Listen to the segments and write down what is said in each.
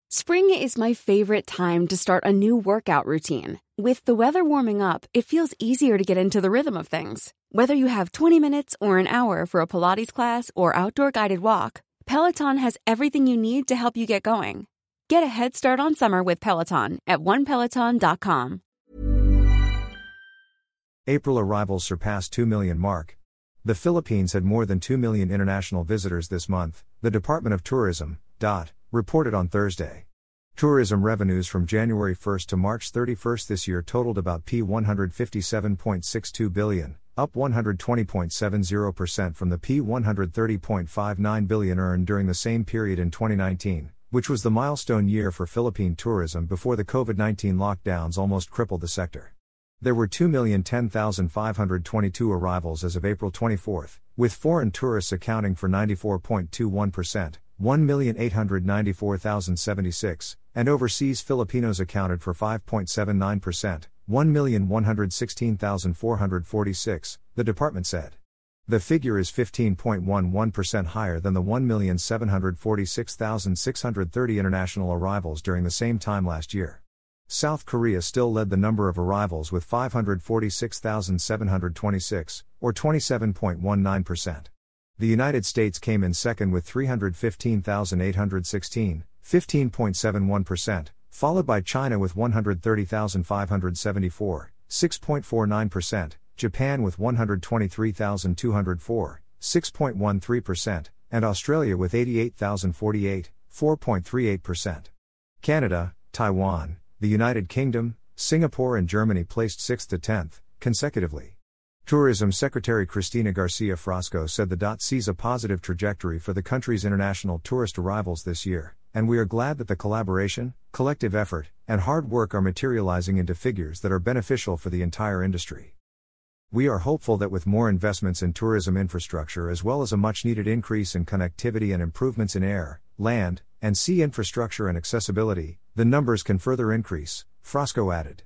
Spring is my favorite time to start a new workout routine. With the weather warming up, it feels easier to get into the rhythm of things. Whether you have 20 minutes or an hour for a Pilates class or outdoor guided walk, Peloton has everything you need to help you get going. Get a head start on summer with Peloton at onepeloton.com. April arrivals surpassed 2 million mark. The Philippines had more than 2 million international visitors this month, the Department of Tourism, reported on Thursday. Tourism revenues from January 1 to March 31 this year totaled about P157.62 billion, up 120.70% from the P130.59 billion earned during the same period in 2019, which was the milestone year for Philippine tourism before the COVID-19 lockdowns almost crippled the sector. There were 2,010,522 arrivals as of April 24, with foreign tourists accounting for 94.21%, 1,894,076, and overseas Filipinos accounted for 5.79%, 1,116,446, the department said. The figure is 15.11% higher than the 1,746,630 international arrivals during the same time last year. South Korea still led the number of arrivals with 546,726, or 27.19%. The United States came in second with 315,816, 15.71%, followed by China with 130,574, 6.49%, Japan with 123,204, 6.13%, and Australia with 88,048, 4.38%. Canada, Taiwan, the United Kingdom, Singapore and Germany placed 6th to 10th, consecutively. Tourism Secretary Cristina Garcia Frasco said the sees a positive trajectory for the country's international tourist arrivals this year, and we are glad that the collaboration, collective effort, and hard work are materializing into figures that are beneficial for the entire industry. We are hopeful that with more investments in tourism infrastructure as well as a much-needed increase in connectivity and improvements in air, land, and sea infrastructure and accessibility, the numbers can further increase, Frasco added.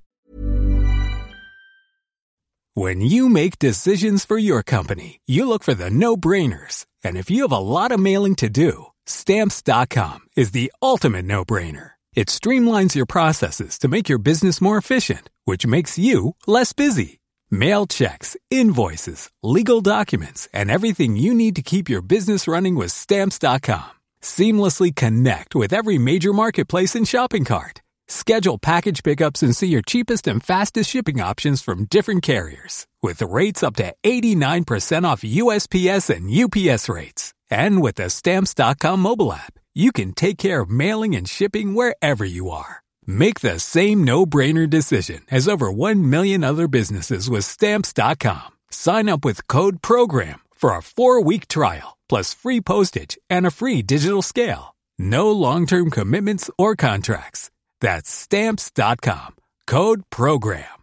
When you make decisions for your company, you look for the no-brainers. And if you have a lot of mailing to do, Stamps.com is the ultimate no-brainer. It streamlines your processes to make your business more efficient, which makes you less busy. Mail checks, invoices, legal documents, and everything you need to keep your business running with Stamps.com. Seamlessly connect with every major marketplace and shopping cart. Schedule package pickups and see your cheapest and fastest shipping options from different carriers, with rates up to 89% off USPS and UPS rates. And with the Stamps.com mobile app, you can take care of mailing and shipping wherever you are. Make the same no-brainer decision as over 1 million other businesses with Stamps.com. Sign up with code PROGRAM for a 4-week trial, plus free postage and a free digital scale. No long-term commitments or contracts. That's Stamps.com. Code PROGRAM.